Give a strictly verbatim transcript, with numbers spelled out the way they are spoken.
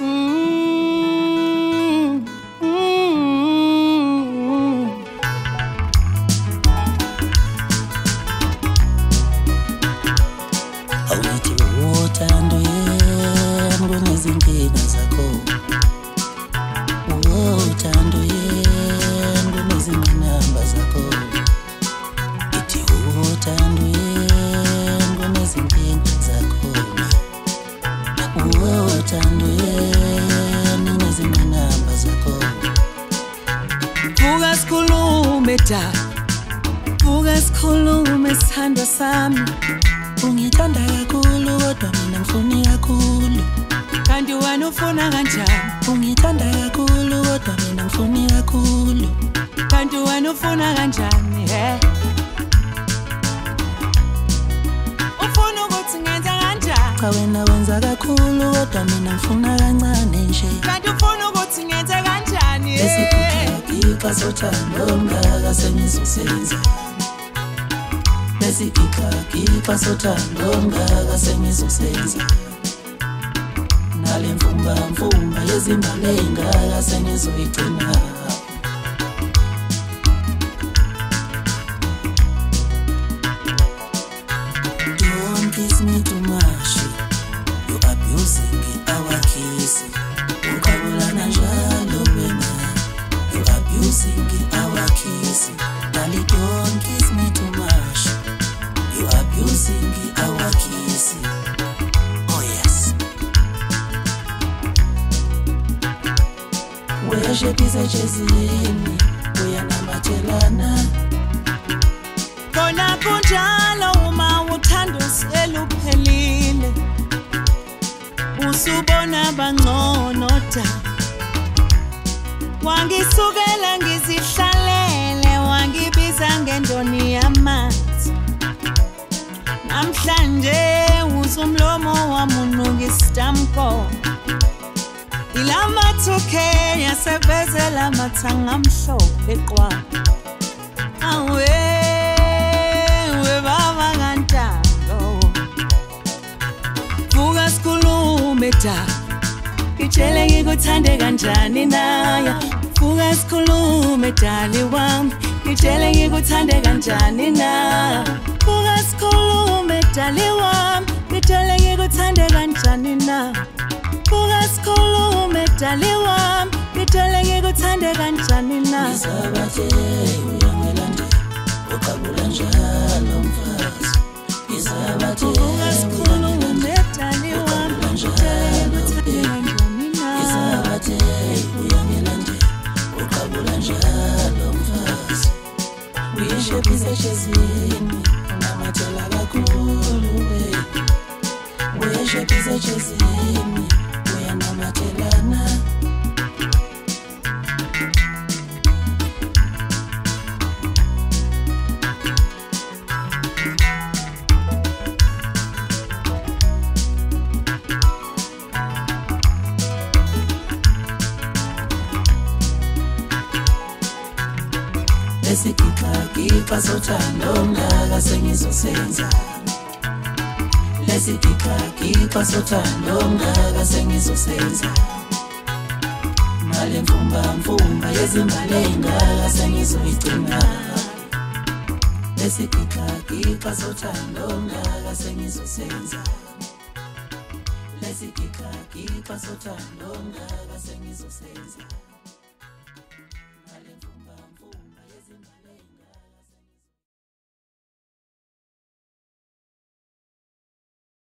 Mm, mm. Awuthi uthando yami kunezinkinga zakho. Uthando yami kunezingqinamba zakho. Ithi uthando yami kunezinkinga zakho. Uthando yami kunezingqinamba zakho. Vuka sikhulume da. Vuka sikhulume sithando sami. Ungithanda kakhulu kodwa mina ngifuna kakhulu. Kanti wena ufuna kanjani? Ungithanda kakhulu kodwa mina ngifuna kakhulu. Kanti wena ufuna kanjani he? Ufuna ukuthi ngenze kanjani? Cha wena wenza kakhulu kodwa mina ngifuna kancane nje. Kanti ufuna ukuthi ngenze kanjani he? Esikhipha sothando ongaka sengizosenza. Esikhipha sothando ongaka sengizosenza. Nale mfumba mfumba yezimbali engaka sengizoyigcina. Don't kiss me too much, you abusing our kiss. Ukabulana njalo wena, you abusing our kiss. Dali, don't kiss me too much, you abusing our kiss. Oh yes. Weshepisa chezini, uyanamatelana. Kona kunjalo uma uthando seluphelile. Usubona bangcono da. Wangisukela ngizihlalele, wangibiza ngendoni yamanzi. Namhlanje usumlomo wamunuka istampo. Ilama thuke yasevezela mathanga amhlophe qwa. Awe we baba kaNtando. Vuka sikhulume da. Ngitshele ngikuthande kanjani naya. Vuka sikhulume dali wami. Ngitshele ngikuthande kanjani na. Vuka sikhulume dali wami. Ngitshele ngikuthande kanjani na. Vuka sikhulume dali wami. Ngitshele ngikuthande kanjani na. Ngizabathe uyangelande uqabula njalo mfazi. Ngizabathe vuka sikhulume dali wami. Ngitshele ngikuthande kanjani na. Ngizabathe uyangelande uqabula njalo mfazi. Uyishepisa chezini unamathela kakhulu baby. Uyishepisa chezini uyanamatelana. Esikhipha sothando ongaka sengizosenza. Esikhipha sothando ongaka sengizosenza. Nale mfumba mfumba yezimbali engaka sengizoyigcina. Esikhipha sothando ongaka sengizosenza. Esikhipha sothando ongaka sengizosenza.